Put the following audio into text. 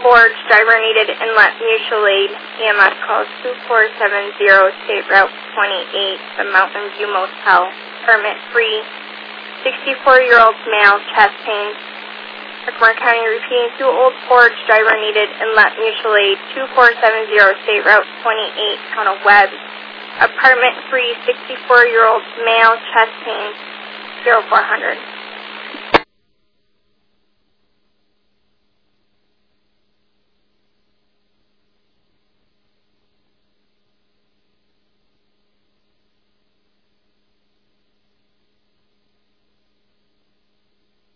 Forge, driver needed inlet mutual aid. EMS calls 2470, State Route 28, the Mountain View Motel. Permit free. 64-year-old male, chest pains. Marquette County repeating to Old Forge, driver needed inlet mutual aid. 2470, State Route 28, Town of Webb. Apartment free. 64-year-old male, chest pains. 0400.